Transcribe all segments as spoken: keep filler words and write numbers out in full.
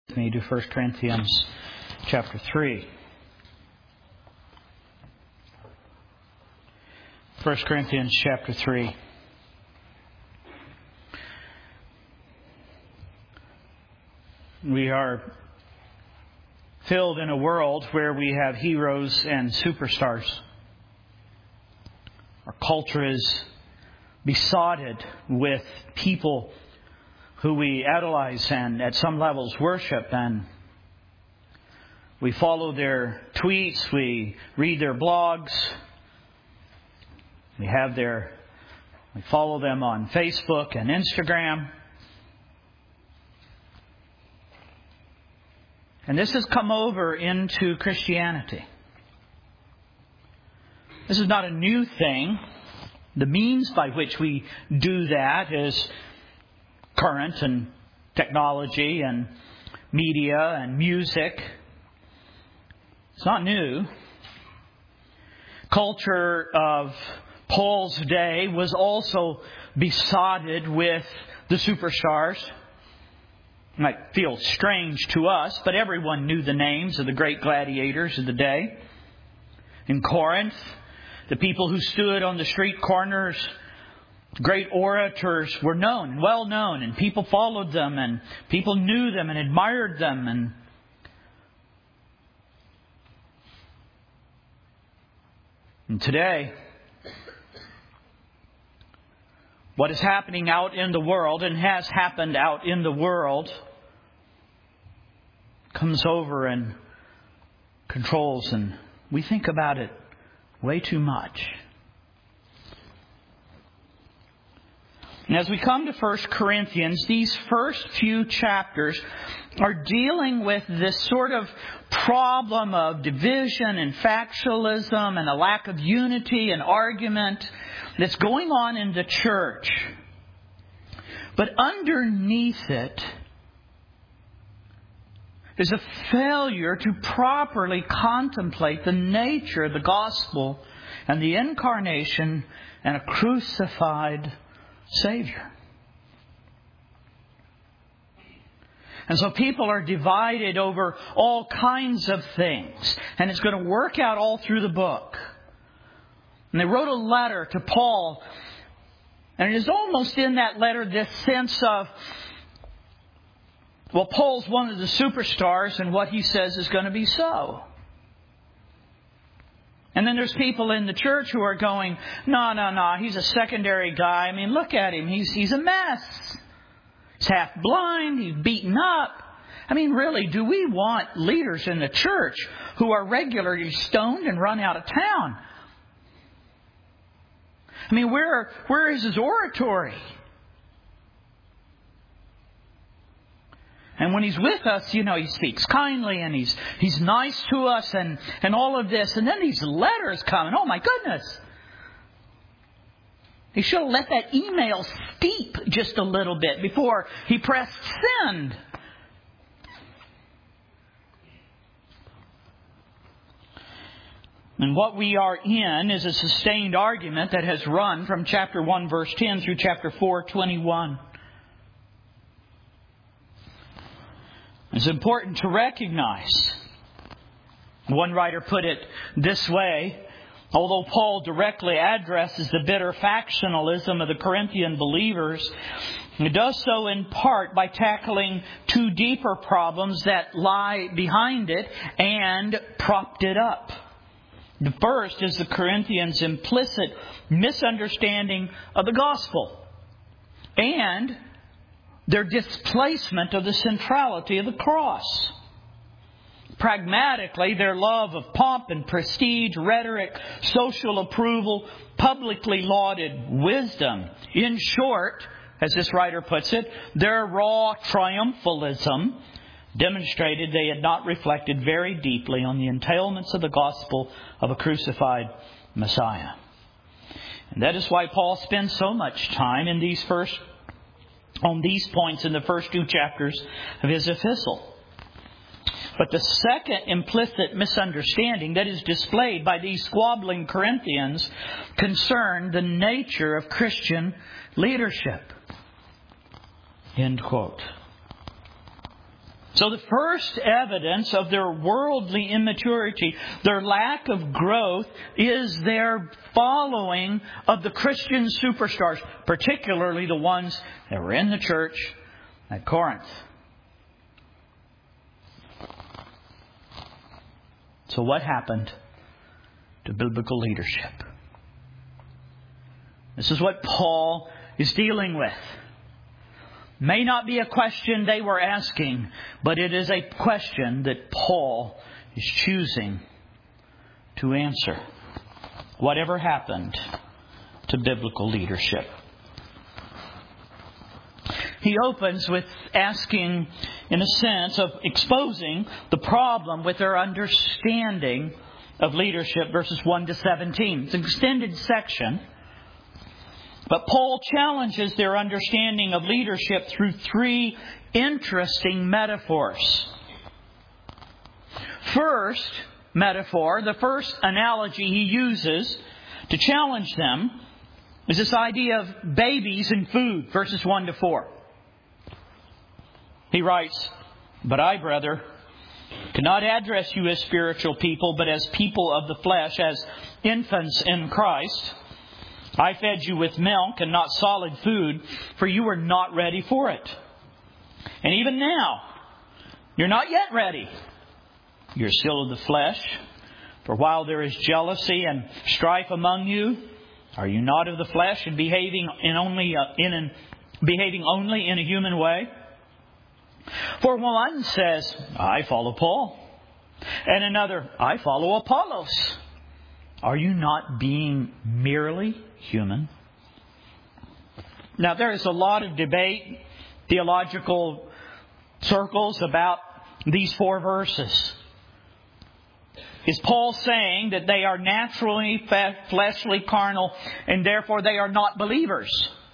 Me to First Corinthians chapter three. First Corinthians chapter three. We are filled in a world where we have heroes and superstars. Our culture is besotted with people who we idolize and at some levels worship, and we follow their tweets, we read their blogs, we have their, we follow them on Facebook and Instagram. And this has come over into Christianity. This is not a new thing. The means by which we do that is current and technology and media and music. It's not new. Culture of Paul's day was also besotted with the superstars. It might feel strange to us, but everyone knew the names of the great gladiators of the day. In Corinth, the people who stood on the street corners, great orators, were known and well known, and people followed them, and people knew them and admired them. And And today, what is happening out in the world and has happened out in the world comes over and controls, and we think about it way too much. And as we come to First Corinthians, these first few chapters are dealing with this sort of problem of division and factionalism and a lack of unity and argument that's going on in the church. But underneath it is a failure to properly contemplate the nature of the gospel and the incarnation and a crucified Savior. And so people are divided over all kinds of things. And it's going to work out all through the book. And they wrote a letter to Paul. And it is almost in that letter this sense of, well, Paul's one of the superstars, and what he says is going to be so. And then there's people in the church who are going, no, no, no, he's a secondary guy. I mean, look at him. He's he's a mess. He's half blind. He's beaten up. I mean, really, do we want leaders in the church who are regularly stoned and run out of town? I mean, where where is his oratory? And when he's with us, you know, he speaks kindly and he's he's nice to us and, and all of this. And then these letters come. And oh, my goodness. He should have let that email steep just a little bit before he pressed send. And what we are in is a sustained argument that has run from chapter one, verse ten through chapter four, twenty-one. It's important to recognize. One writer put it this way: although Paul directly addresses the bitter factionalism of the Corinthian believers, he does so in part by tackling two deeper problems that lie behind it and propped it up. The first is the Corinthians' implicit misunderstanding of the gospel and their displacement of the centrality of the cross. Pragmatically, their love of pomp and prestige, rhetoric, social approval, publicly lauded wisdom. In short, as this writer puts it, their raw triumphalism demonstrated they had not reflected very deeply on the entailments of the gospel of a crucified Messiah. And that is why Paul spends so much time in these first on these points in the first two chapters of his epistle. But the second implicit misunderstanding that is displayed by these squabbling Corinthians concerned the nature of Christian leadership. End quote. So the first evidence of their worldly immaturity, their lack of growth, is their following of the Christian superstars, particularly the ones that were in the church at Corinth. So what happened to biblical leadership? This is what Paul is dealing with. May not be a question they were asking, but it is a question that Paul is choosing to answer. Whatever happened to biblical leadership? He opens with asking, in a sense, of exposing the problem with their understanding of leadership, verses one to seventeen. It's an extended section. But Paul challenges their understanding of leadership through three interesting metaphors. First metaphor, the first analogy he uses to challenge them, is this idea of babies and food, verses one to four. He writes, "But I, brother, cannot address you as spiritual people, but as people of the flesh, as infants in Christ. I fed you with milk and not solid food, for you were not ready for it. And even now, you're not yet ready. You're still of the flesh. For while there is jealousy and strife among you, are you not of the flesh and behaving in only uh, in an, behaving only in a human way? For one says, I follow Paul, and another, I follow Apollos. Are you not being merely human?" Now, there is a lot of debate, theological circles, about these four verses. Is Paul saying that they are naturally fleshly, carnal, and therefore they are not believers?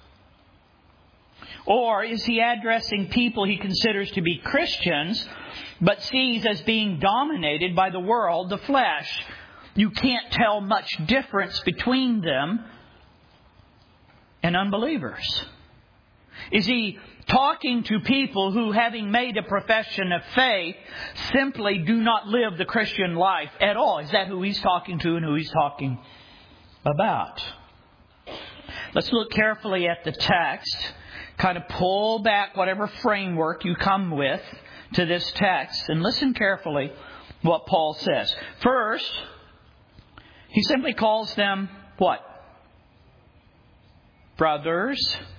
Or is he addressing people he considers to be Christians, but sees as being dominated by the world, the flesh? You can't tell much difference between them and unbelievers. Is he talking to people who, having made a profession of faith, simply do not live the Christian life at all? Is that who he's talking to and who he's talking about? Let's look carefully at the text. Kind of pull back whatever framework you come with to this text and listen carefully what Paul says. First, he simply calls them what? Brothers.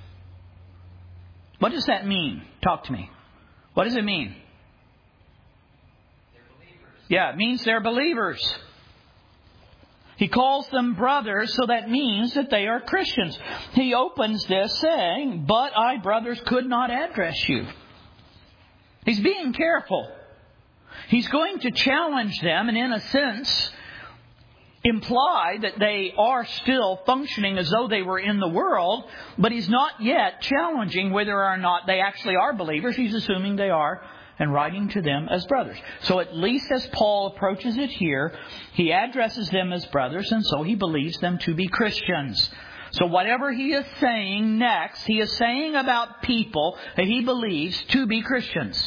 What does that mean? Talk to me. What does it mean? They're believers. Yeah, it means they're believers. He calls them brothers, so that means that they are Christians. He opens this saying, "But I, brothers, could not address you." He's being careful. He's going to challenge them and, in a sense, imply that they are still functioning as though they were in the world, but he's not yet challenging whether or not they actually are believers. He's assuming they are and writing to them as brothers. So at least as Paul approaches it here, he addresses them as brothers, and so he believes them to be Christians. So whatever he is saying next, he is saying about people that he believes to be Christians.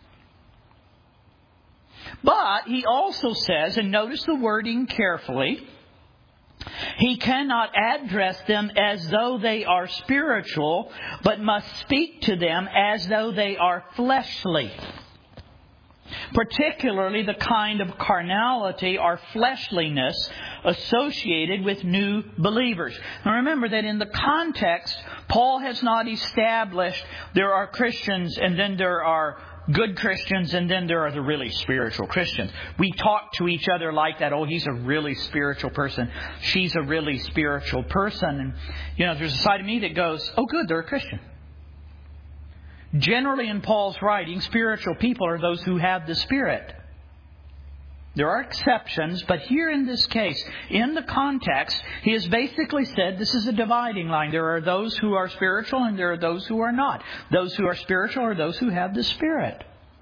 But he also says, and notice the wording carefully, he cannot address them as though they are spiritual, but must speak to them as though they are fleshly. Particularly the kind of carnality or fleshliness associated with new believers. Now remember that in the context, Paul has not established there are Christians and then there are good Christians and then there are the really spiritual Christians. We talk to each other like that. Oh, he's a really spiritual person. She's a really spiritual person. And, you know, there's a side of me that goes, oh, good, they're a Christian. Generally in Paul's writing, spiritual people are those who have the Spirit. There are exceptions, but here in this case, in the context, he has basically said this is a dividing line. There are those who are spiritual and there are those who are not. Those who are spiritual are those who have the Spirit.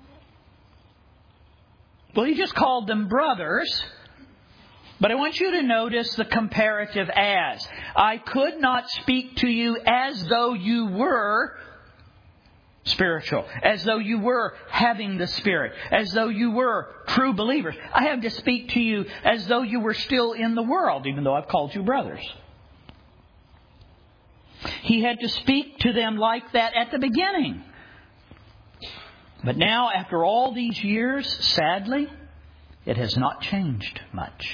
Well, he just called them brothers, but I want you to notice the comparative as. I could not speak to you as though you were spiritual, as though you were having the Spirit, as though you were true believers. I have to speak to you as though you were still in the world, even though I've called you brothers. He had to speak to them like that at the beginning. But now, after all these years, sadly, it has not changed much.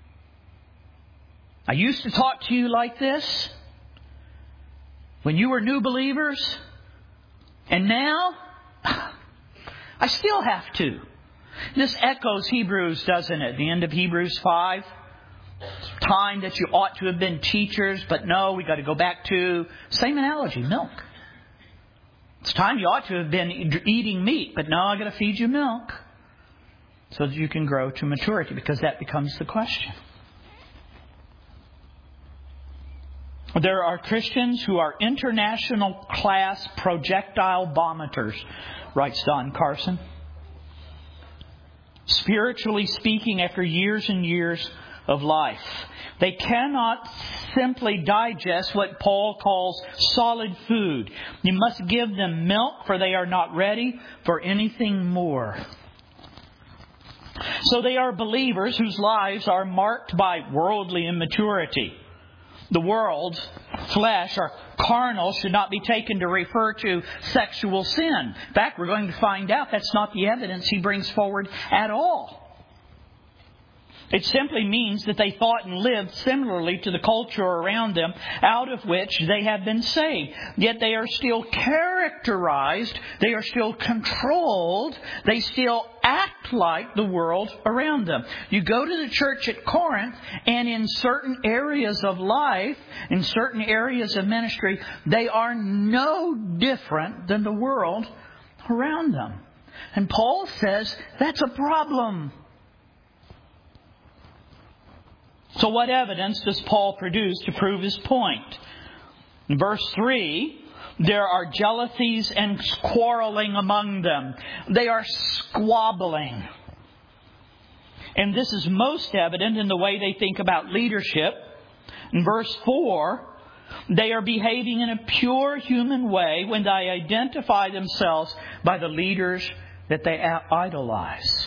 I used to talk to you like this when you were new believers, and now I still have to. This echoes Hebrews, doesn't it? The end of Hebrews five. Time that you ought to have been teachers, but no, we got to go back to same analogy, milk. It's time you ought to have been eating meat, but no, I got to feed you milk so that you can grow to maturity, because that becomes the question. There are Christians who are international class projectile vomiters, writes Don Carson. Spiritually speaking, after years and years of life, they cannot simply digest what Paul calls solid food. You must give them milk, for they are not ready for anything more. So they are believers whose lives are marked by worldly immaturity. The world, flesh, or carnal should not be taken to refer to sexual sin. In fact, we're going to find out that's not the evidence he brings forward at all. It simply means that they thought and lived similarly to the culture around them, out of which they have been saved. Yet they are still characterized, they are still controlled, they still act like the world around them. You go to the church at Corinth, and in certain areas of life, in certain areas of ministry, they are no different than the world around them. And Paul says that's a problem. So what evidence does Paul produce to prove his point? In verse three, there are jealousies and quarreling among them. They are squabbling. And this is most evident in the way they think about leadership. In verse four, they are behaving in a pure human way when they identify themselves by the leaders that they idolize.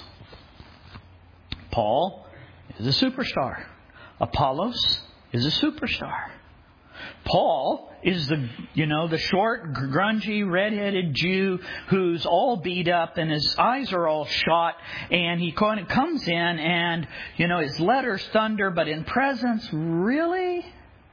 Paul is a superstar. Apollos is a superstar. Paul is the, you know, the short, grungy, red-headed Jew who's all beat up and his eyes are all shot, and he kind of comes in and, you know, his letters thunder, but in presence, really?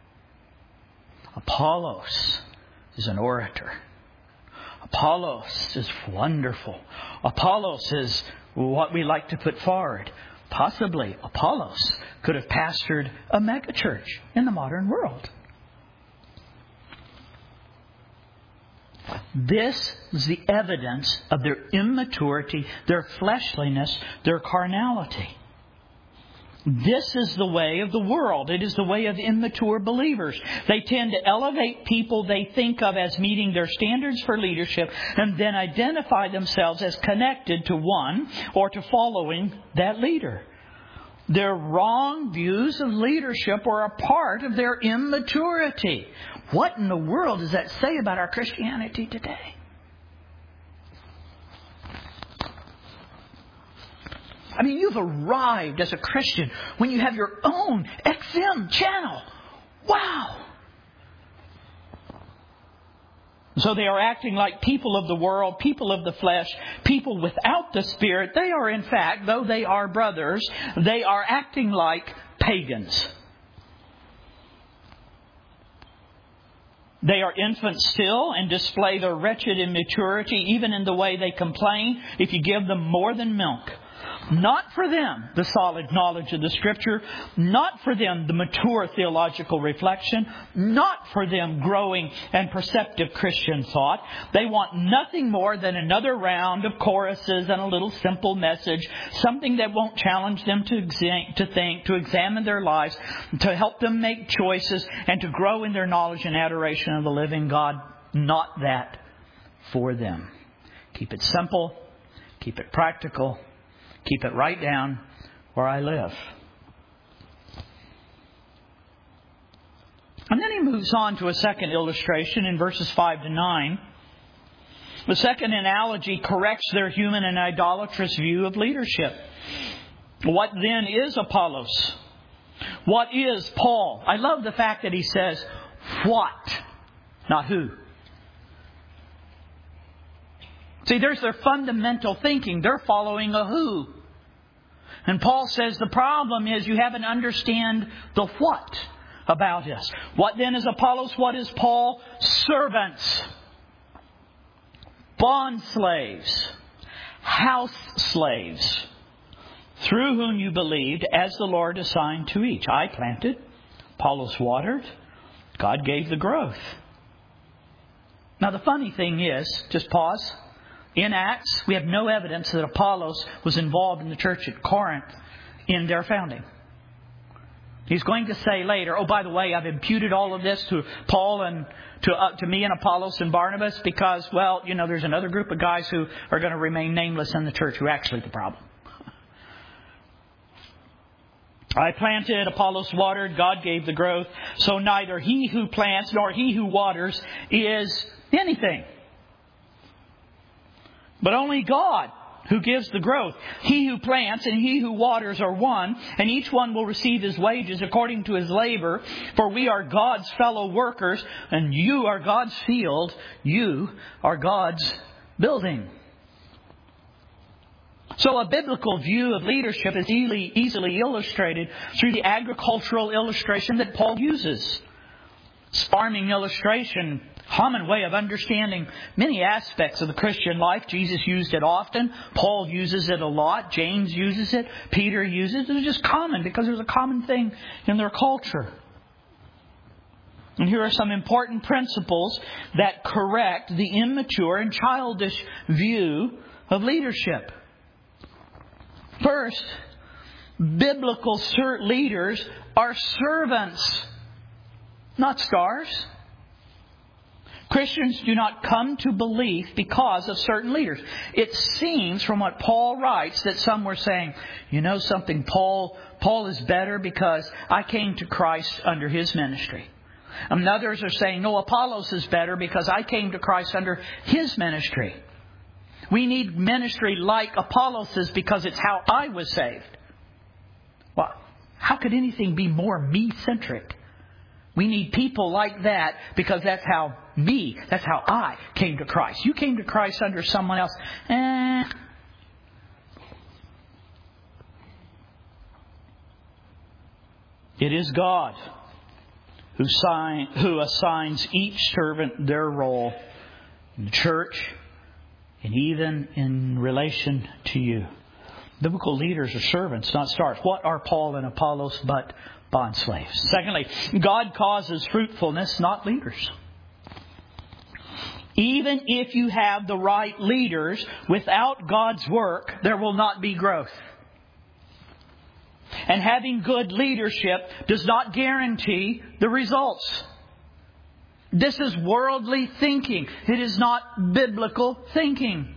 Apollos is an orator. Apollos is wonderful. Apollos is what we like to put forward. Possibly Apollos could have pastored a megachurch in the modern world. This is the evidence of their immaturity, their fleshliness, their carnality. This is the way of the world. It is the way of immature believers. They tend to elevate people they think of as meeting their standards for leadership, and then identify themselves as connected to one or to following that leader. Their wrong views of leadership are a part of their immaturity. What in the world does that say about our Christianity today? I mean, you've arrived as a Christian when you have your own X M channel. Wow! So they are acting like people of the world, people of the flesh, people without the Spirit. They are, in fact, though they are brothers, they are acting like pagans. They are infants still and display their wretched immaturity even in the way they complain if you give them more than milk. Not for them the solid knowledge of the Scripture, not for them the mature theological reflection, not for them growing and perceptive Christian thought. They want nothing more than another round of choruses and a little simple message, something that won't challenge them to exa- to think, to examine their lives, to help them make choices, and to grow in their knowledge and adoration of the living God. Not that for them. Keep it simple, keep it practical. Keep it right down where I live. And then he moves on to a second illustration in verses five to nine. The second analogy corrects their human and idolatrous view of leadership. What then is Apollos? What is Paul? I love the fact that he says, what? Not who. See, there's their fundamental thinking. They're following a who. And Paul says the problem is you haven't understand the what about us. What then is Apollos? What is Paul? Servants. Bond slaves. House slaves. Through whom you believed as the Lord assigned to each. I planted. Apollos watered. God gave the growth. Now the funny thing is, just pause. In Acts, we have no evidence that Apollos was involved in the church at Corinth in their founding. He's going to say later, oh, by the way, I've imputed all of this to Paul and to uh, to me and Apollos and Barnabas because, well, you know, there's another group of guys who are going to remain nameless in the church who are actually the problem. I planted, Apollos watered, God gave the growth. So neither he who plants nor he who waters is anything. But only God who gives the growth. He who plants and he who waters are one, and each one will receive his wages according to his labor. For we are God's fellow workers, and you are God's field. You are God's building. So a biblical view of leadership is easily, easily illustrated through the agricultural illustration that Paul uses. Farming illustration, common way of understanding many aspects of the Christian life. Jesus used it often. Paul uses it a lot. James uses it. Peter uses it. It's just common because there's a common thing in their culture. And here are some important principles that correct the immature and childish view of leadership. First, biblical leaders are servants, not stars. Christians do not come to belief because of certain leaders. It seems from what Paul writes that some were saying, you know something, Paul, Paul is better because I came to Christ under his ministry. And others are saying, no, Apollos is better because I came to Christ under his ministry. We need ministry like Apollos' because it's how I was saved. Well, how could anything be more me-centric? We need people like that because that's how me, that's how I came to Christ. You came to Christ under someone else. Eh. It is God who, sign, who assigns each servant their role in the church and even in relation to you. Biblical leaders are servants, not stars. What are Paul and Apollos but bond slaves? Secondly, God causes fruitfulness, not leaders. Even if you have the right leaders, without God's work, there will not be growth. And having good leadership does not guarantee the results. This is worldly thinking. It is not biblical thinking.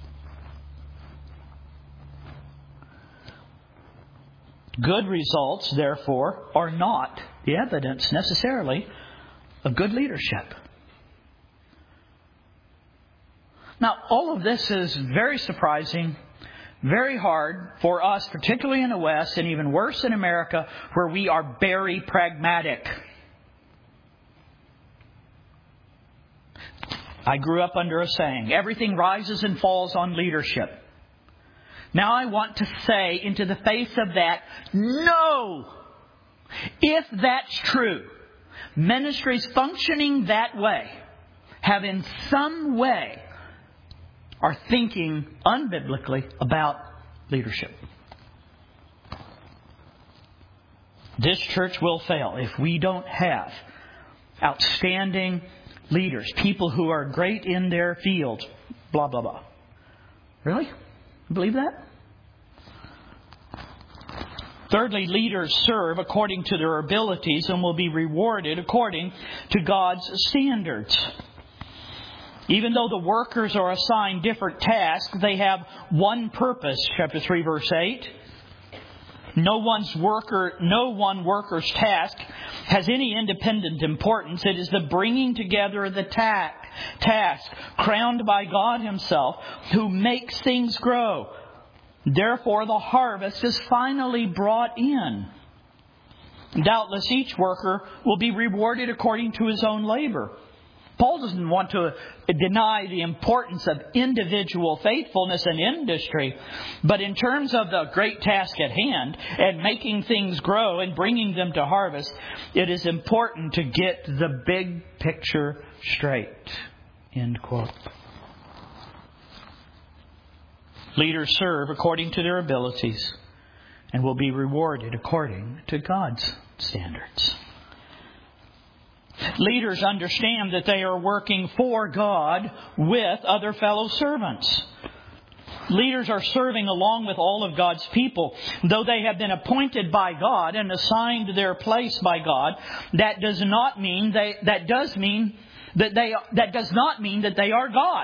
Good results, therefore, are not the evidence necessarily of good leadership. Now, all of this is very surprising, very hard for us, particularly in the West, and even worse in America, where we are very pragmatic. I grew up under a saying, everything rises and falls on leadership. Now I want to say into the face of that, no! If that's true, ministries functioning that way have in some way are thinking unbiblically about leadership. This church will fail if we don't have outstanding leaders, people who are great in their field, blah, blah, blah. Really? You believe that? Thirdly, leaders serve according to their abilities and will be rewarded according to God's standards. Even though the workers are assigned different tasks, they have one purpose. Chapter three, verse eight. No one's worker, no one worker's task has any independent importance. It is the bringing together of the task. task, crowned by God Himself, who makes things grow. Therefore, the harvest is finally brought in. Doubtless, each worker will be rewarded according to his own labor. Paul doesn't want to deny the importance of individual faithfulness in industry, but in terms of the great task at hand and making things grow and bringing them to harvest, it is important to get the big picture straight. End quote. Leaders serve according to their abilities and will be rewarded according to God's standards. Leaders understand that they are working for God with other fellow servants. Leaders are serving along with all of God's people. Though they have been appointed by God and assigned their place by God, that does not mean they that does mean that they that does not mean that they are God.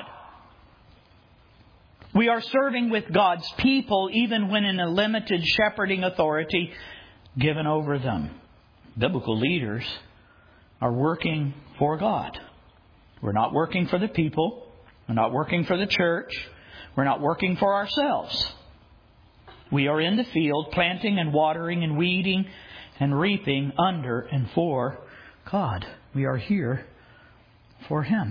We are serving with God's people even when in a limited shepherding authority given over them. Biblical leaders are working for God. We're not working for the people. We're not working for the church. We're not working for ourselves. We are in the field planting and watering and weeding and reaping under and for God. We are here for Him.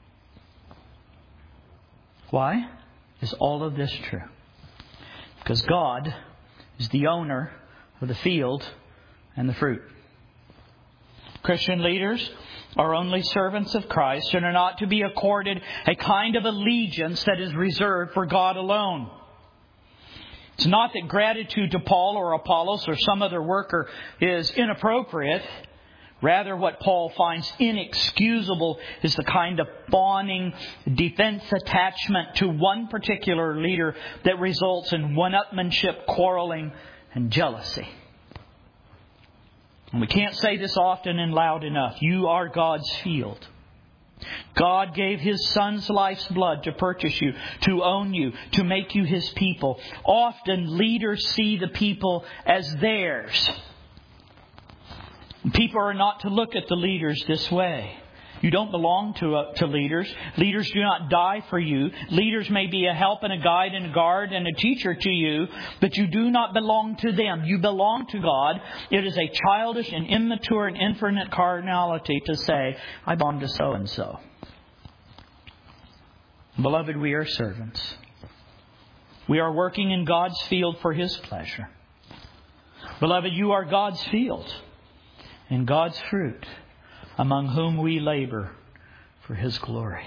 Why is all of this true? Because God is the owner of the field and the fruit. Christian leaders are only servants of Christ and are not to be accorded a kind of allegiance that is reserved for God alone. It's not that gratitude to Paul or Apollos or some other worker is inappropriate. Rather, what Paul finds inexcusable is the kind of fawning defense attachment to one particular leader that results in one-upmanship, quarreling, and jealousy. And we can't say this often and loud enough. You are God's field. God gave His Son's life's blood to purchase you, to own you, to make you His people. Often leaders see the people as theirs. People are not to look at the leaders this way. You don't belong to uh, to leaders. Leaders do not die for you. Leaders may be a help and a guide and a guard and a teacher to you, but you do not belong to them. You belong to God. It is a childish and immature and infinite carnality to say, I belong to so-and-so. Beloved, we are servants. We are working in God's field for His pleasure. Beloved, you are God's field and God's fruit, among whom we labor for His glory.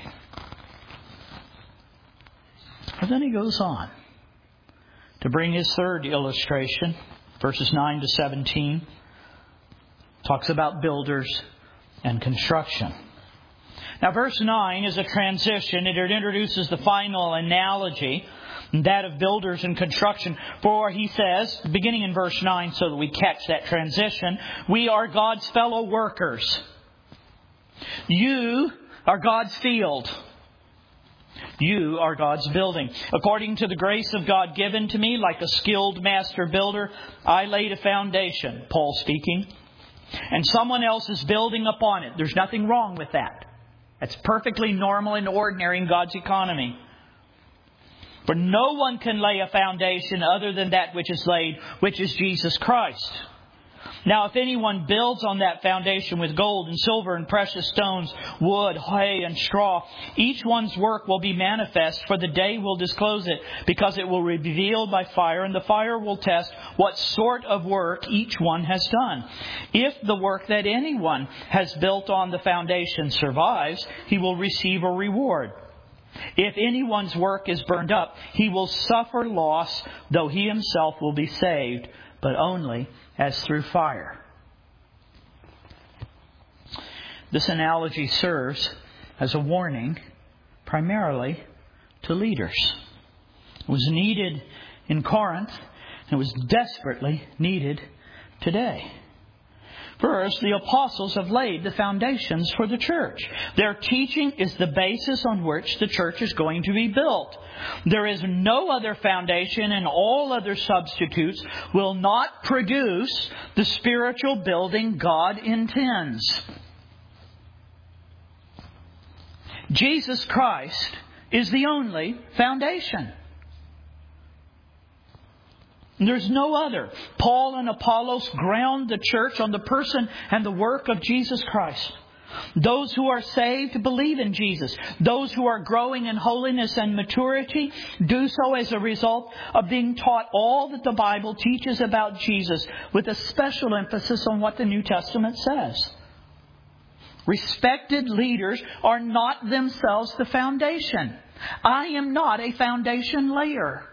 And then he goes on to bring his third illustration, verses nine to seventeen. Talks about builders and construction. Now, verse nine is a transition. It introduces the final analogy, that of builders and construction. For he says, beginning in verse nine, so that we catch that transition, we are God's fellow workers. You are God's field. You are God's building. According to the grace of God given to me, like a skilled master builder, I laid a foundation, Paul speaking, and someone else is building upon it. There's nothing wrong with that. That's perfectly normal and ordinary in God's economy. For no one can lay a foundation other than that which is laid, which is Jesus Christ. Now, if anyone builds on that foundation with gold and silver and precious stones, wood, hay, and straw, each one's work will be manifest, for the day will disclose it, because it will be revealed by fire, and the fire will test what sort of work each one has done. If the work that anyone has built on the foundation survives, he will receive a reward. If anyone's work is burned up, he will suffer loss, though he himself will be saved, but only as through fire. This analogy serves as a warning primarily to leaders. It was needed in Corinth, and it was desperately needed today. First, the apostles have laid the foundations for the church. Their teaching is the basis on which the church is going to be built. There is no other foundation, and all other substitutes will not produce the spiritual building God intends. Jesus Christ is the only foundation. There's no other. Paul and Apollos ground the church on the person and the work of Jesus Christ. Those who are saved believe in Jesus. Those who are growing in holiness and maturity do so as a result of being taught all that the Bible teaches about Jesus, with a special emphasis on what the New Testament says. Respected leaders are not themselves the foundation. I am not a foundation layer.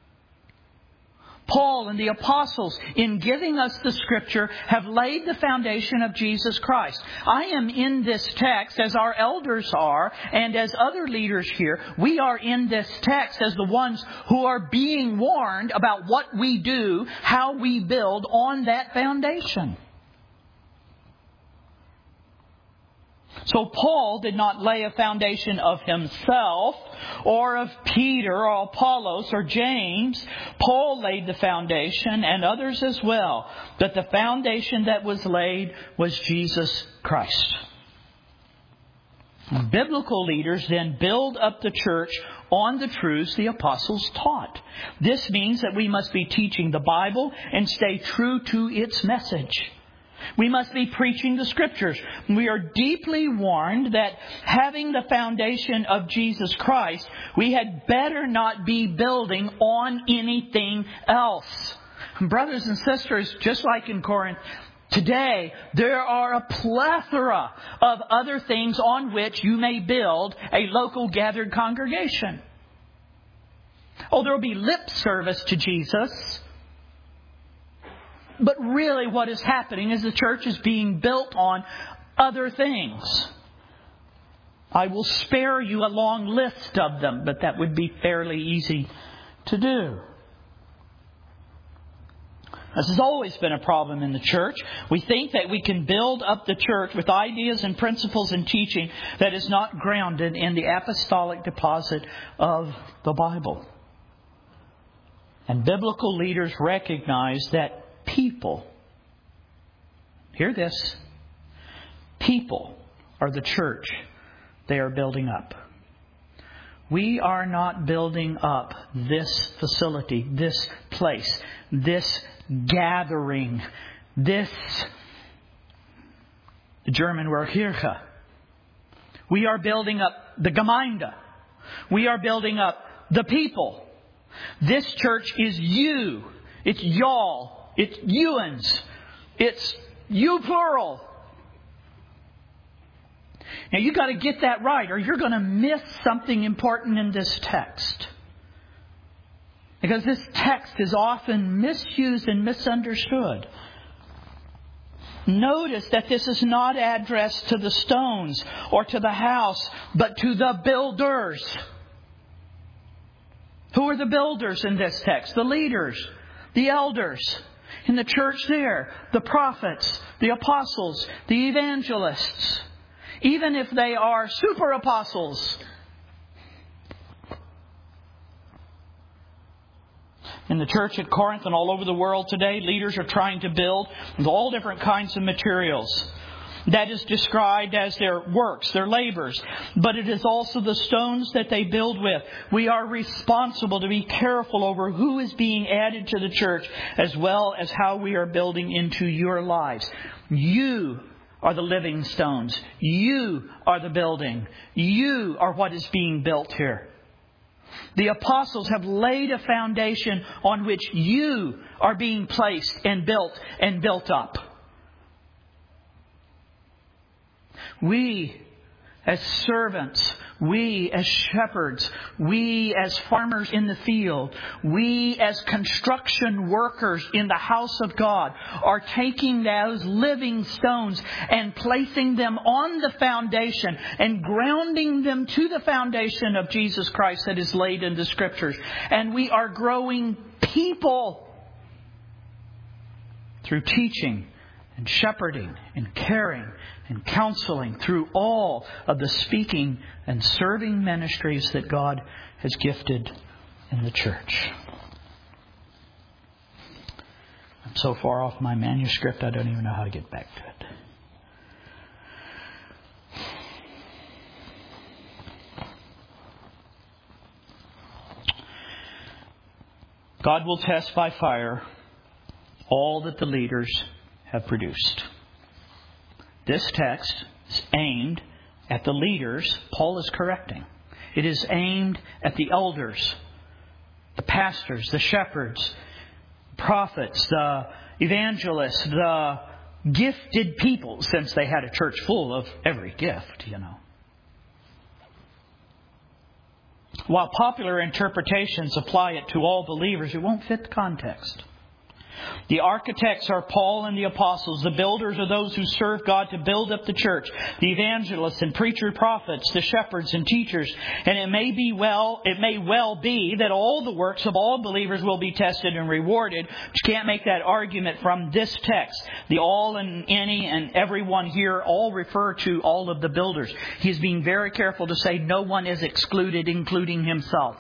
Paul and the apostles, in giving us the Scripture, have laid the foundation of Jesus Christ. I am in this text, as our elders are, and as other leaders here, we are in this text as the ones who are being warned about what we do, how we build on that foundation. So Paul did not lay a foundation of himself or of Peter or Apollos or James. Paul laid the foundation, and others as well. But the foundation that was laid was Jesus Christ. Biblical leaders then build up the church on the truths the apostles taught. This means that we must be teaching the Bible and stay true to its message. We must be preaching the Scriptures. We are deeply warned that having the foundation of Jesus Christ, we had better not be building on anything else. Brothers and sisters, just like in Corinth, today there are a plethora of other things on which you may build a local gathered congregation. Oh, there will be lip service to Jesus. But really what is happening is the church is being built on other things. I will spare you a long list of them, but that would be fairly easy to do. This has always been a problem in the church. We think that we can build up the church with ideas and principles and teaching that is not grounded in the apostolic deposit of the Bible. And biblical leaders recognize that people, hear this, people are the church they are building up. We are not building up this facility, this place, this gathering, this, the German word Kirche. We are building up the Gemeinde. We are building up the people. This church is you. It's y'all. It's youans. It's you plural. Now you've got to get that right, or you're going to miss something important in this text. Because this text is often misused and misunderstood. Notice that this is not addressed to the stones or to the house, but to the builders. Who are the builders in this text? The leaders, the elders. In the church there, the prophets, the apostles, the evangelists, even if they are super apostles. In the church at Corinth and all over the world today, leaders are trying to build with all different kinds of materials. That is described as their works, their labors. But it is also the stones that they build with. We are responsible to be careful over who is being added to the church, as well as how we are building into your lives. You are the living stones. You are the building. You are what is being built here. The apostles have laid a foundation on which you are being placed and built and built up. We as servants, we as shepherds, we as farmers in the field, we as construction workers in the house of God are taking those living stones and placing them on the foundation and grounding them to the foundation of Jesus Christ that is laid in the Scriptures. And we are growing people through teaching and shepherding and caring and counseling, through all of the speaking and serving ministries that God has gifted in the church. I'm so far off my manuscript, I don't even know how to get back to it. God will test by fire all that the leaders have produced. This text is aimed at the leaders Paul is correcting. It is aimed at the elders, the pastors, the shepherds, prophets, the evangelists, the gifted people, since they had a church full of every gift, you know. While popular interpretations apply it to all believers, it won't fit the context. The architects are Paul and the apostles. The builders are those who serve God to build up the church. The evangelists and preacher prophets, the shepherds and teachers. And it may be well, it may well be that all the works of all believers will be tested and rewarded. But you can't make that argument from this text. The all and any and everyone here all refer to all of the builders. He's being very careful to say no one is excluded, including himself.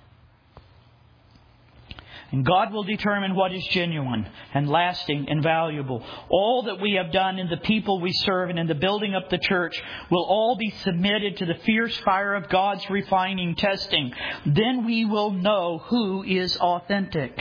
And God will determine what is genuine and lasting and valuable. All that we have done in the people we serve and in the building up the church will all be submitted to the fierce fire of God's refining testing. Then we will know who is authentic.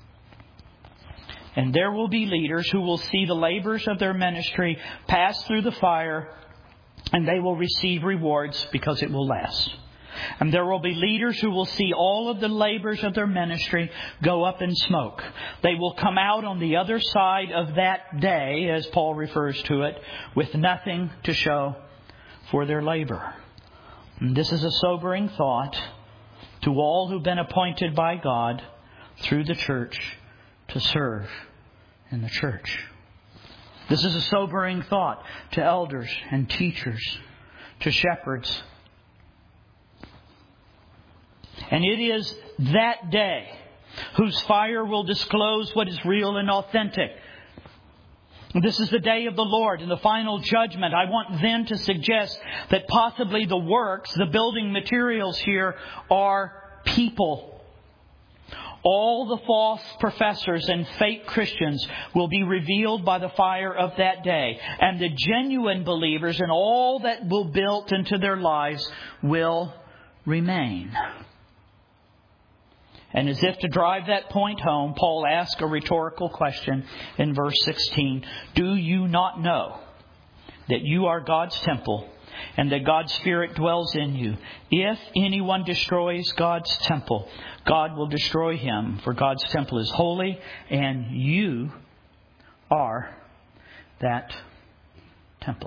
And there will be leaders who will see the labors of their ministry pass through the fire, and they will receive rewards because it will last. And there will be leaders who will see all of the labors of their ministry go up in smoke. They will come out on the other side of that day, as Paul refers to it, with nothing to show for their labor. And this is a sobering thought to all who've been appointed by God through the church to serve in the church. This is a sobering thought to elders and teachers, to shepherds. And it is that day whose fire will disclose what is real and authentic. This is the day of the Lord and the final judgment. I want then to suggest that possibly the works, the building materials here, are people. All the false professors and fake Christians will be revealed by the fire of that day. And the genuine believers and all that will build into their lives will remain. And as if to drive that point home, Paul asks a rhetorical question in verse sixteen. Do you not know that you are God's temple and that God's Spirit dwells in you? If anyone destroys God's temple, God will destroy him. For God's temple is holy, and you are that temple.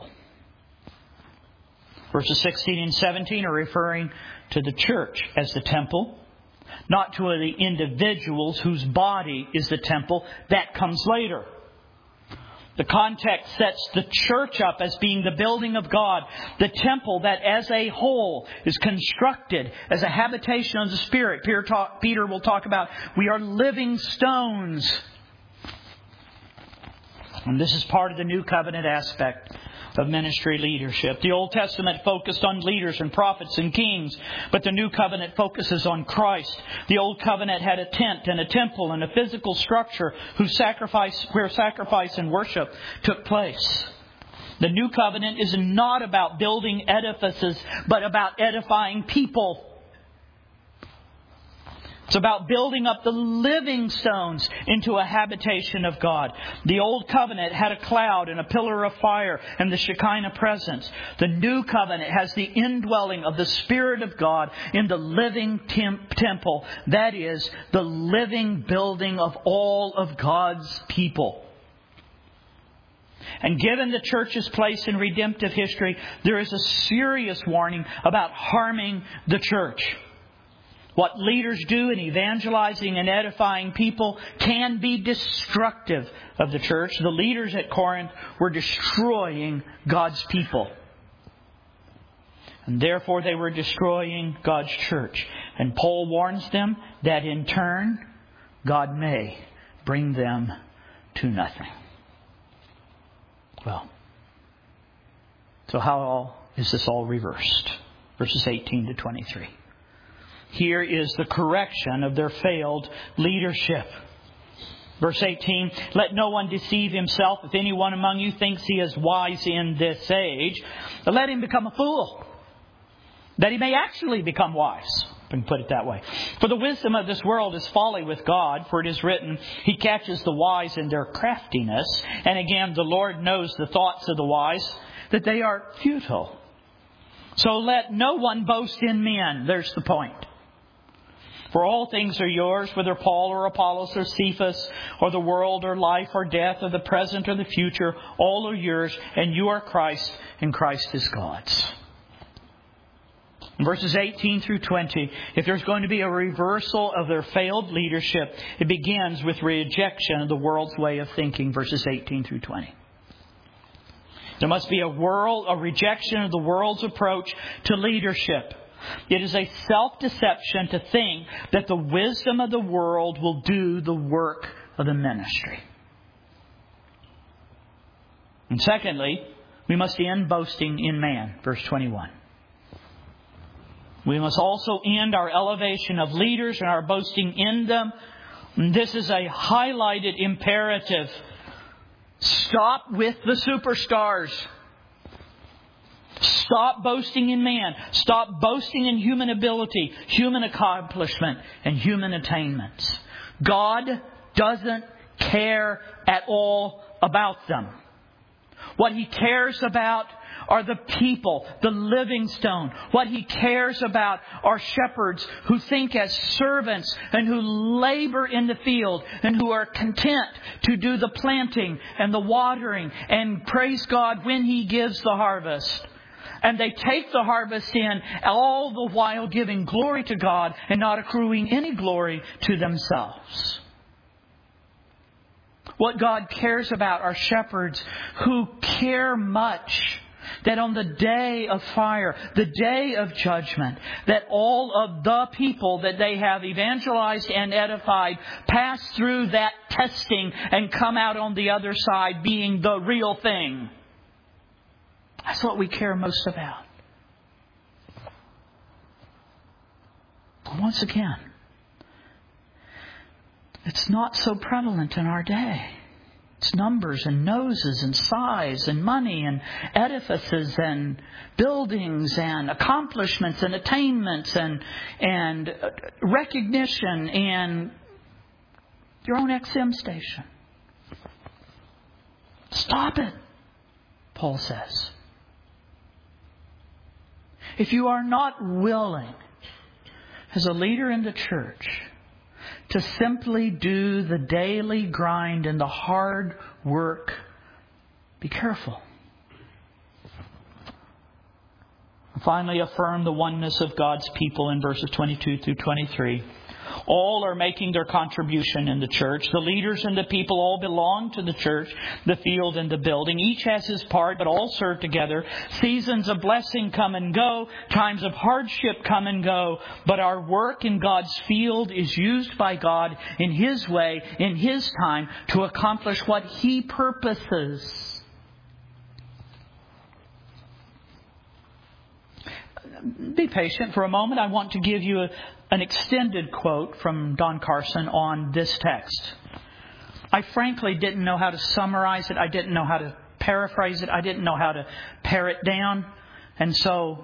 Verses sixteen and seventeen are referring to the church as the temple, not to the individuals whose body is the temple. That comes later. The context sets the church up as being the building of God, the temple that as a whole is constructed as a habitation of the Spirit. Peter, talk, Peter will talk about we are living stones. And this is part of the new covenant aspect of ministry leadership. The Old Testament focused on leaders and prophets and kings, but the New Covenant focuses on Christ. The Old Covenant had a tent and a temple and a physical structure whose sacrifice, where sacrifice and worship took place. The New Covenant is not about building edifices, but about edifying people. It's about building up the living stones into a habitation of God. The Old Covenant had a cloud and a pillar of fire and the Shekinah presence. The New Covenant has the indwelling of the Spirit of God in the living temp- temple. That is, the living building of all of God's people. And given the church's place in redemptive history, there is a serious warning about harming the church. What leaders do in evangelizing and edifying people can be destructive of the church. The leaders at Corinth were destroying God's people. And therefore they were destroying God's church. And Paul warns them that in turn, God may bring them to nothing. Well, so how is this all reversed? Verses eighteen to twenty-three. Here is the correction of their failed leadership. Verse eighteen, let no one deceive himself. If anyone among you thinks he is wise in this age, let him become a fool, that he may actually become wise. I can put it that way. For the wisdom of this world is folly with God, for it is written, He catches the wise in their craftiness. And again, the Lord knows the thoughts of the wise, that they are futile. So let no one boast in men. There's the point. For all things are yours, whether Paul or Apollos or Cephas or the world or life or death or the present or the future, all are yours, and you are Christ, and Christ is God's. In verses eighteen through twenty, if there's going to be a reversal of their failed leadership, it begins with rejection of the world's way of thinking, verses eighteen through twenty. There must be a world, a rejection of the world's approach to leadership. It is a self-deception to think that the wisdom of the world will do the work of the ministry. And secondly, we must end boasting in man, verse twenty-one. We must also end our elevation of leaders and our boasting in them. This is a highlighted imperative. Stop with the superstars. Stop boasting in man. Stop boasting in human ability, human accomplishment, and human attainments. God doesn't care at all about them. What He cares about are the people, the living stone. What He cares about are shepherds who think as servants and who labor in the field and who are content to do the planting and the watering and praise God when He gives the harvest. And they take the harvest in, all the while giving glory to God and not accruing any glory to themselves. What God cares about are shepherds who care much that on the day of fire, the day of judgment, that all of the people that they have evangelized and edified pass through that testing and come out on the other side being the real thing. That's what we care most about. Once again, it's not so prevalent in our day. It's numbers and noses and size and money and edifices and buildings and accomplishments and attainments and and recognition and your own X M station. Stop it, Paul says. If you are not willing, as a leader in the church, to simply do the daily grind and the hard work, be careful. Finally, affirm the oneness of God's people in verses twenty-two through twenty-three. All are making their contribution in the church. The leaders and the people all belong to the church, the field and the building. Each has his part, but all serve together. Seasons of blessing come and go. Times of hardship come and go. But our work in God's field is used by God in His way, in His time, to accomplish what He purposes. Be patient for a moment. I want to give you a An extended quote from Don Carson on this text. I frankly didn't know how to summarize it. I didn't know how to paraphrase it. I didn't know how to pare it down. And so,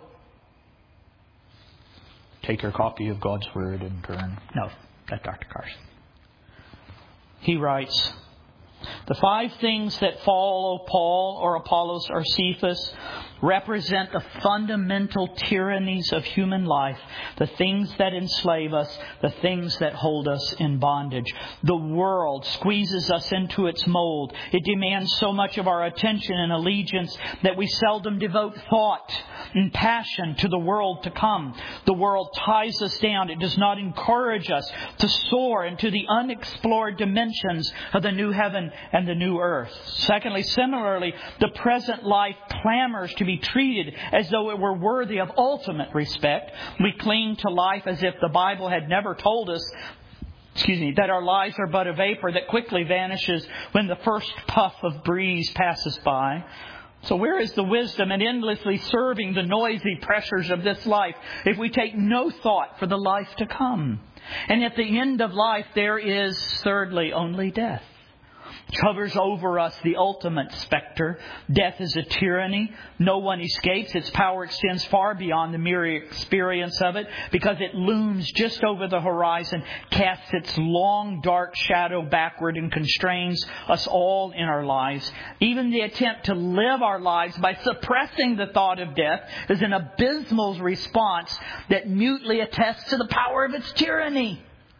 take your copy of God's Word and turn. No, that's Doctor Carson. He writes, the five things that follow Paul or Apollos or Cephas represent the fundamental tyrannies of human life, the things that enslave us, the things that hold us in bondage. The world squeezes us into its mold. It demands so much of our attention and allegiance that we seldom devote thought and passion to the world to come. The world ties us down. It does not encourage us to soar into the unexplored dimensions of the new heaven and the new earth. Secondly, similarly, the present life clamors to be treated as though it were worthy of ultimate respect. We cling to life as if the Bible had never told us, excuse me, that our lives are but a vapor that quickly vanishes when the first puff of breeze passes by. So where is the wisdom in endlessly serving the noisy pressures of this life if we take no thought for the life to come? And at the end of life, there is, thirdly, only death. hovers over us the ultimate specter. Death is a tyranny. No one escapes. Its power extends far beyond the mere experience of it because it looms just over the horizon, casts its long dark shadow backward and constrains us all in our lives. Even the attempt to live our lives by suppressing the thought of death is an abysmal response that mutely attests to the power of its tyranny.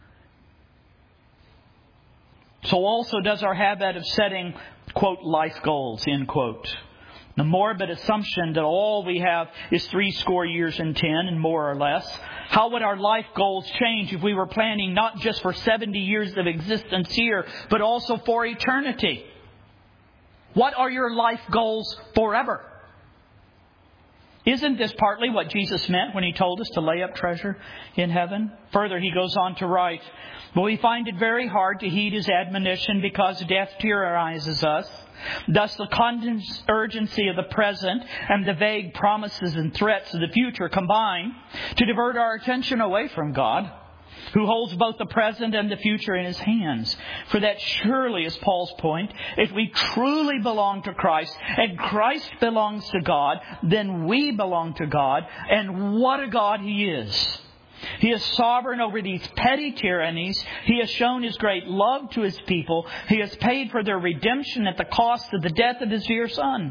So also does our habit of setting, quote, life goals, end quote. The morbid assumption that all we have is three score years and ten and more or less. How would our life goals change if we were planning not just for seventy years of existence here, but also for eternity? What are your life goals forever? Isn't this partly what Jesus meant when He told us to lay up treasure in heaven? Further, He goes on to write, but we find it very hard to heed His admonition because death tyrannizes us. Thus, the constant urgency of the present and the vague promises and threats of the future combine to divert our attention away from God, who holds both the present and the future in His hands. For that surely is Paul's point. If we truly belong to Christ and Christ belongs to God, then we belong to God. And what a God He is! He is sovereign over these petty tyrannies. He has shown His great love to His people. He has paid for their redemption at the cost of the death of His dear Son.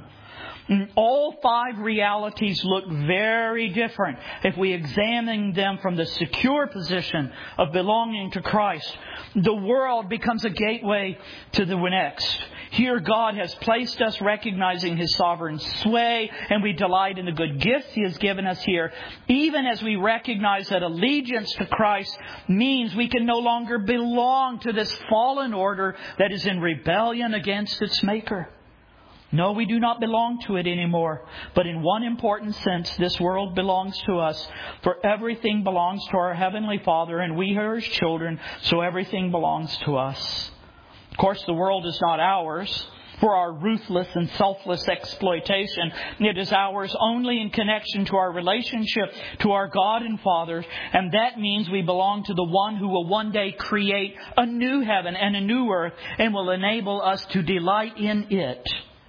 All five realities look very different if we examine them from the secure position of belonging to Christ. The world becomes a gateway to the next. Here God has placed us recognizing His sovereign sway, and we delight in the good gifts He has given us here, even as we recognize that allegiance to Christ means we can no longer belong to this fallen order that is in rebellion against its Maker. No, we do not belong to it anymore. But in one important sense, this world belongs to us. For everything belongs to our Heavenly Father, and we are His children, so everything belongs to us. Of course, the world is not ours for our ruthless and selfless exploitation. It is ours only in connection to our relationship to our God and Father. And that means we belong to the one who will one day create a new heaven and a new earth and will enable us to delight in it.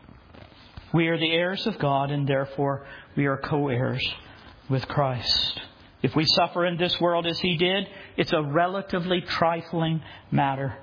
We are the heirs of God, and therefore we are co-heirs with Christ. If we suffer in this world as He did, it's a relatively trifling matter.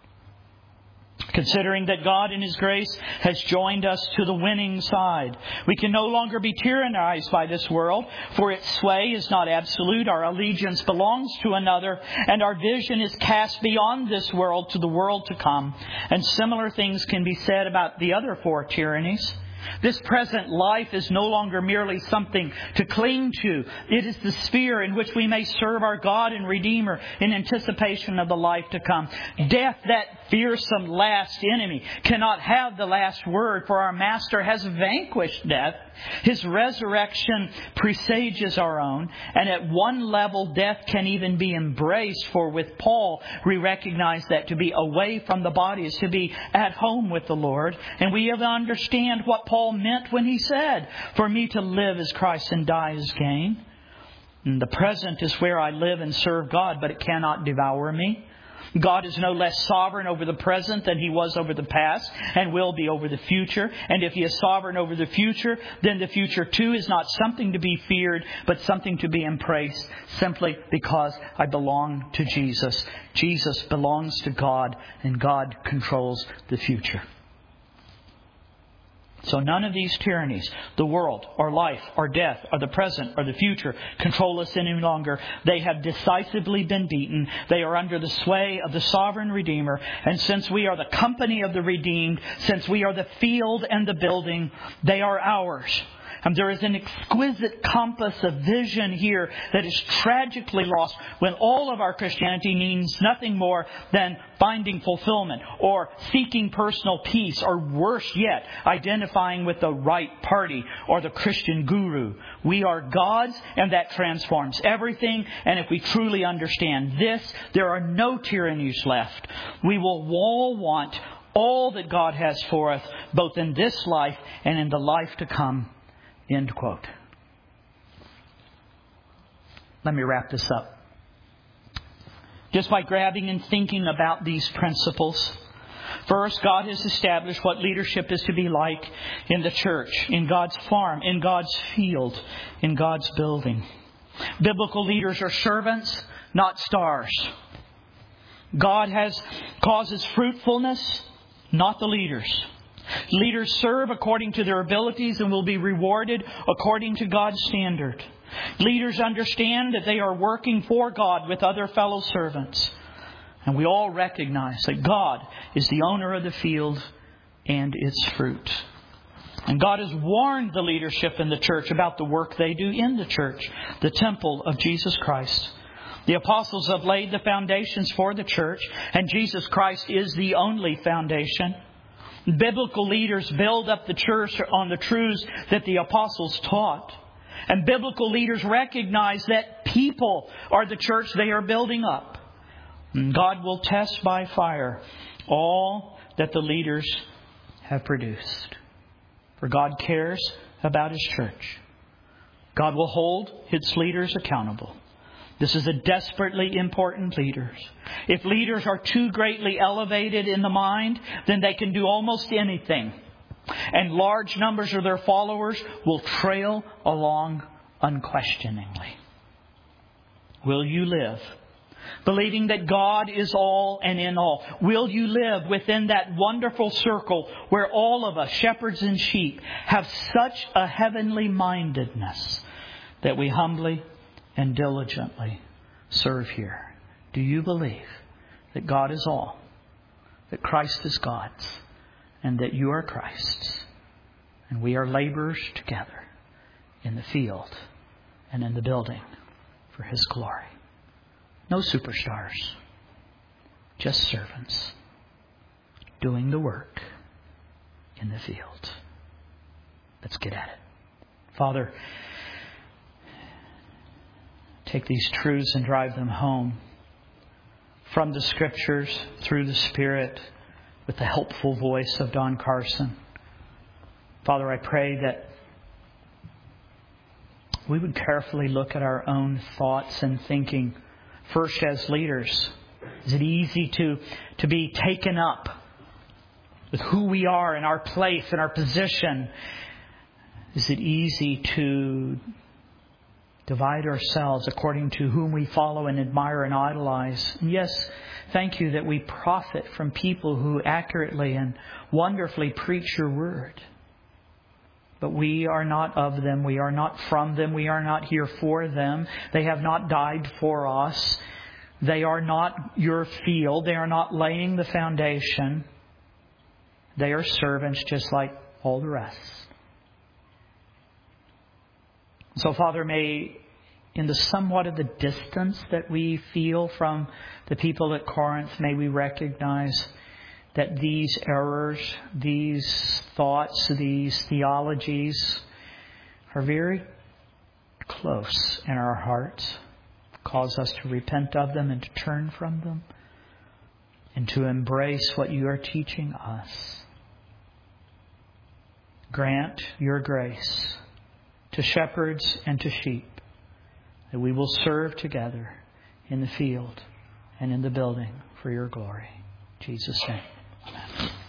Considering that God in His grace has joined us to the winning side, we can no longer be tyrannized by this world, for its sway is not absolute. Our allegiance belongs to another, and our vision is cast beyond this world to the world to come. And similar things can be said about the other four tyrannies. This present life is no longer merely something to cling to. It is the sphere in which we may serve our God and Redeemer in anticipation of the life to come. Death, that fearsome last enemy, cannot have the last word, for our Master has vanquished death. His resurrection presages our own. And at one level, death can even be embraced. For with Paul, we recognize that to be away from the body is to be at home with the Lord. And we have to understand what Paul meant when he said, for me to live is Christ and die is gain. And the present is where I live and serve God, but it cannot devour me. God is no less sovereign over the present than He was over the past and will be over the future. And if He is sovereign over the future, then the future too is not something to be feared, but something to be embraced simply because I belong to Jesus. Jesus belongs to God, and God controls the future. So none of these tyrannies, the world or life or death or the present or the future, control us any longer. They have decisively been beaten. They are under the sway of the sovereign Redeemer. And since we are the company of the redeemed, since we are the field and the building, they are ours. And there is an exquisite compass of vision here that is tragically lost when all of our Christianity means nothing more than finding fulfillment or seeking personal peace, or worse yet, identifying with the right party or the Christian guru. We are God's, and that transforms everything. And if we truly understand this, there are no tyrannies left. We will all want all that God has for us, both in this life and in the life to come. End quote. Let me wrap this up. Just by grabbing and thinking about these principles, First, God has established what leadership is to be like in the church, in God's farm, in God's field, in God's building. Biblical leaders are servants, not stars. God has causes fruitfulness, not the leaders. Leaders serve according to their abilities and will be rewarded according to God's standard. Leaders understand that they are working for God with other fellow servants. And we all recognize that God is the owner of the field and its fruit. And God has warned the leadership in the church about the work they do in the church, the temple of Jesus Christ. The apostles have laid the foundations for the church, and Jesus Christ is the only foundation. Biblical leaders build up the church on the truths that the apostles taught. And biblical leaders recognize that people are the church they are building up. And God will test by fire all that the leaders have produced. For God cares about His church. God will hold its leaders accountable. This is a desperately important leader. If leaders are too greatly elevated in the mind, then they can do almost anything. And large numbers of their followers will trail along unquestioningly. Will you live believing that God is all and in all? Will you live within that wonderful circle where all of us, shepherds and sheep, have such a heavenly mindedness that we humbly and diligently serve here? Do you believe that God is all, that Christ is God's, and that you are Christ's, and we are laborers together in the field and in the building for His glory? No superstars, just servants doing the work in the field. Let's get at it. Father, take these truths and drive them home from the Scriptures through the Spirit with the helpful voice of Don Carson. Father, I pray that we would carefully look at our own thoughts and thinking. First, as leaders, is it easy to, to be taken up with who we are and our place and our position? Is it easy to divide ourselves according to whom we follow and admire and idolize? And yes, thank you that we profit from people who accurately and wonderfully preach your word. But we are not of them. We are not from them. We are not here for them. They have not died for us. They are not your field. They are not laying the foundation. They are servants just like all the rest. So, Father, may in the somewhat of the distance that we feel from the people at Corinth, may we recognize that these errors, these thoughts, these theologies are very close in our hearts. Cause us to repent of them and to turn from them and to embrace what you are teaching us. Grant your grace to shepherds and to sheep, that we will serve together in the field and in the building for your glory. In Jesus' name. Amen.